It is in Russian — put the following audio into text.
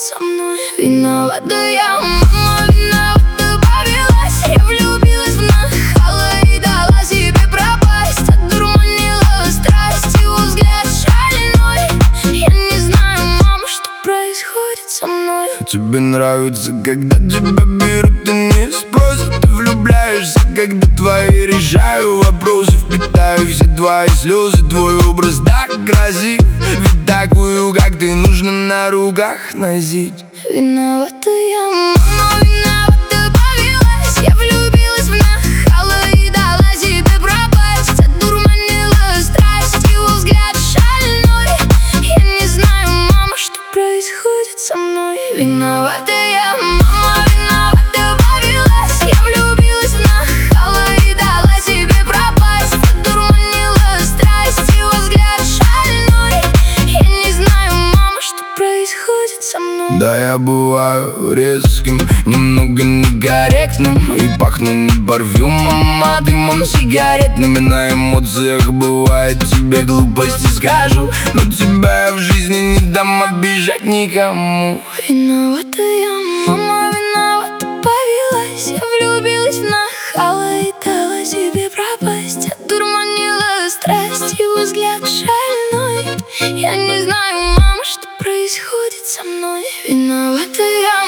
со мной. Виновата я, мама, виновата повелась. Я влюбилась в нахала и дала себе пропасть. Одурманила страсть, его взгляд шальной. Я не знаю, мама, что происходит со мной. Тебе нравится, когда тебя берут и не спросят. Ты влюбляешься, когда твои решаю вопросы. Впитаю все твои слезы, твой образ так красив. Ведь такую, как ты, нужно на руках носить. Виновата я, мама, виновата повелась. Я влюбилась в нахала и дала себе пропасть. Одурманила страсть, его взгляд шальной. Я не знаю, мама, что происходит со мной. Виновата я, мама, виновата повелась. Я влюбилась в нахала и дала себе пропасть. Одурманила страсть, его взгляд шальной. Я не знаю, мама, что происходит со мной. Да, я бываю резким, немного некорректным. И пахну не парфюмом, а дымом сигаретным. И на эмоциях бывает тебе глупости скажу, но тебя я в жизни не дам обижать никому. Виновата я, мама, виновата повелась. Я влюбилась в нахала и дала себе пропасть. Одурманила страсть, его взгляд шальной. Я не знаю, мама, что происходит со мной. Виновата я,